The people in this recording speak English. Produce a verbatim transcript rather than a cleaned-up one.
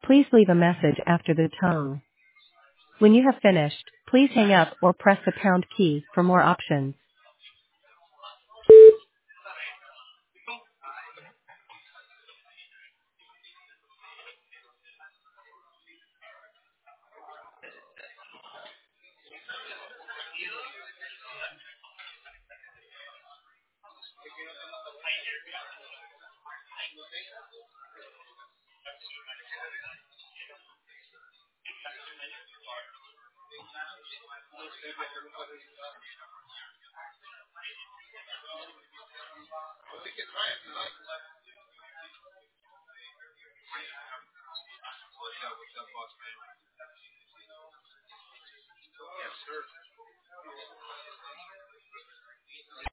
Please leave a message after the tone. When you have finished, please hang up or press the pound key for more options. Yes, sir.